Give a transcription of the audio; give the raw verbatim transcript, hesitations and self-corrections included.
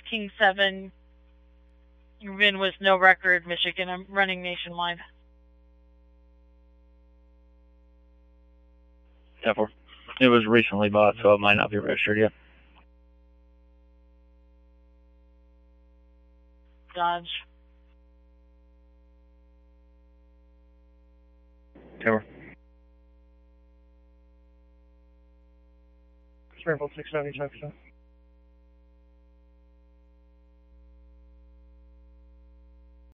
King seven, your V I N was no record, Michigan. I'm running nationwide. ten four. It was recently bought, so it might not be registered yet. Dodge. ten four. Springfield six seventy, Jackson.